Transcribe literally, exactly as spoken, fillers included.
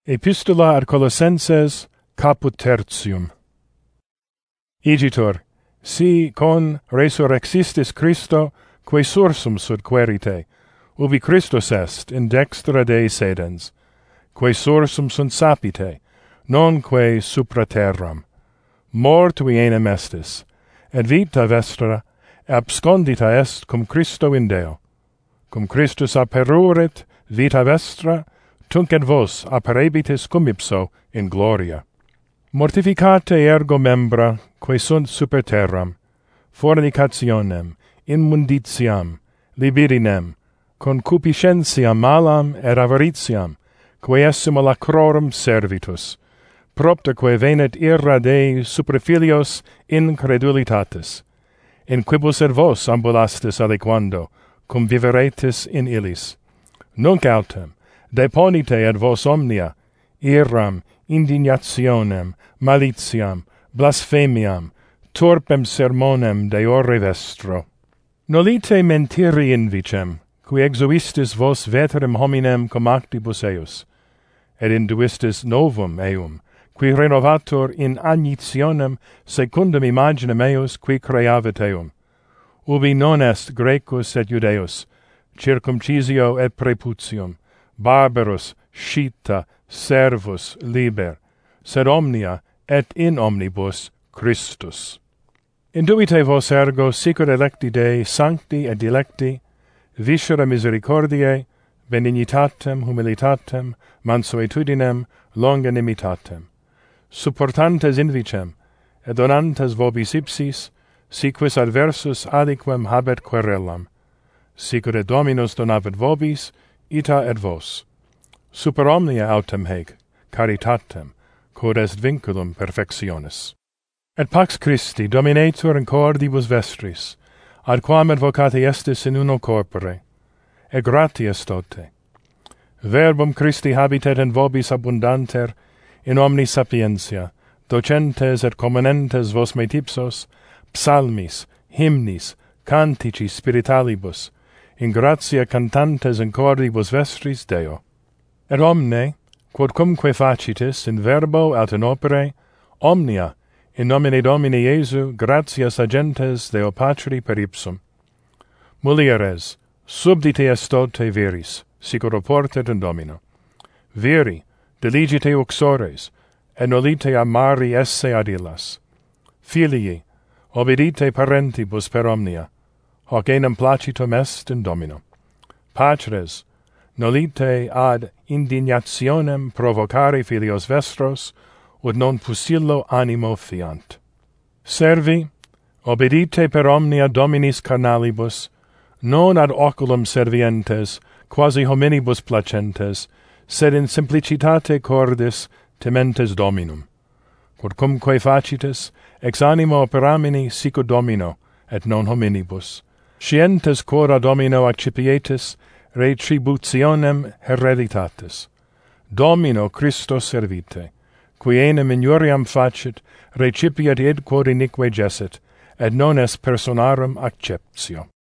Epistola ad Colossenses, caput tertium. Igitur, si con resurrexistis Christo, quae sursum sud querite, ubi Christus est in dextra Dei sedens, quae sursum sunt sapite, nonque supra terram. Mortui enim estis, et vita vestra abscondita est cum Christo in Deo. Cum Christus aperurit vita vestra, tunc et vos apparebitis cum ipso in gloria. Mortificate ergo membra, quae sunt super terram, fornicationem, immunditiam, libidinem, concupiscentiam malam et avaritiam, quae esse lacrorum servitus, propterque venet ira Dei super filios incredulitatis, in quibus et vos ambulastis aliquando, cum viveretis in illis. Nunc autem, deponite et vos omnia, iram, indignationem, malitiam, blasphemiam, turpem sermonem deore vestro. Nolite mentiri invicem, qui exuistis vos veterem hominem cum actibus eius, et induistis novum eum, qui renovator in agnitionem secundum imaginem eius qui creavit eum, ubi non est Grecus et Judeus, circumcisio et preputium, barbarus, scita, servus, liber, sed omnia et in omnibus Christus. Induite vos ergo sicut electi Dei sancti et dilecti, viscera misericordiae, benignitatem, humilitatem, mansuetudinem, longanimitatem, supportantes invicem, et donantes vobis ipsis, si quis adversus aliquem habet querellam, sicut et Dominus donavit vobis, ita et vos. Super omnia autem hec, caritatem, quod est vinculum perfectionis. Et pax Christi dominetur in cordibus vestris, ad quam advocati estis in uno corpore, et gratias tote. Verbum Christi habitet in vobis abundanter, in omni sapientia, docentes et commonentes vos metipsos, psalmis, hymnis, cantici spiritualibus, in gratia cantantes in cordibus vestris Deo. Et omne, quodcumque facitis in verbo aut in opere, omnia, in nomine Domini Iesu, gratias agentes Deo Patri per ipsum. Mulieres, subdite est tote viris, sicut oportet in Domino. Viri, diligite uxores, et nolite amari esse ad illas. Filii, obedite parentibus per omnia, hoc enim placitum est in Domino. Patres, nolite ad indignationem provocare filios vestros, ut non pusillo animo fiant. Servi, obedite per omnia Dominis carnalibus, non ad oculum servientes, quasi hominibus placentes, sed in simplicitate cordis tementes Dominum. Quodcumque facitis, ex animo operamini sicut Domino, et non hominibus. Scientes quora Domino accipietis, retributionem hereditatis. Domino Christo servite, qui enim injuriam facit, recipiet id quod inique gesset, et non est personarum acceptio.